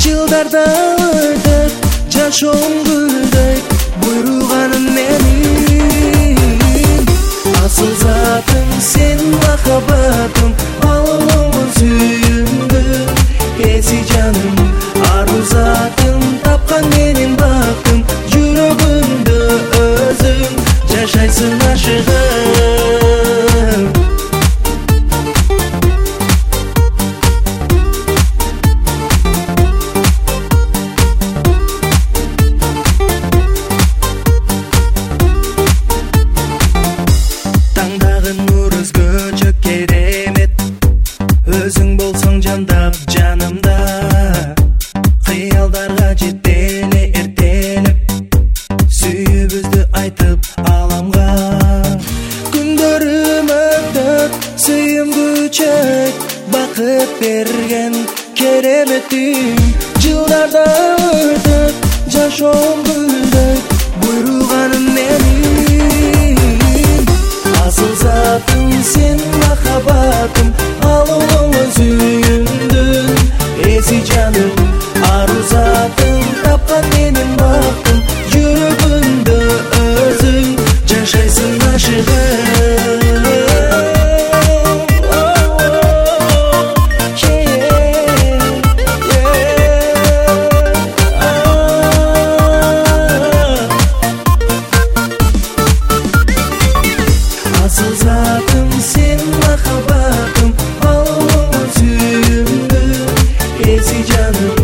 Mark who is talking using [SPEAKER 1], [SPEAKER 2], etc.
[SPEAKER 1] Жылдарда өтөт жашоом гүлдөйт буйруганым менин. Асыл затым сен махаббатым, аллоон сүйүмдү эси жаным. Ару затым тапкан менин бактым, жүрөгүмдө өзүң жашайсың ашыгым. Таңдагы нур өзгөчө керемет, өзүң болсоң жандап жанымда. Кыялдарга жетеле эртелеп, сүйүүбүздү айтып аламга. Күндөрүм өтөт, сүйүмгү чөйт, бакыт берген кереметим. Жылдарда өтөт жашоом гүлдөйт буйруганым менин. Асыл затым сен махаббатым, аллоон сүйүмдү эси жаным. Ару затым тапкан менин бактым, жүрөгүмдө өзүң жашайсың ашыгым. Асыл затым сен махаббатым, аллоон сүйүмдү эси жаным.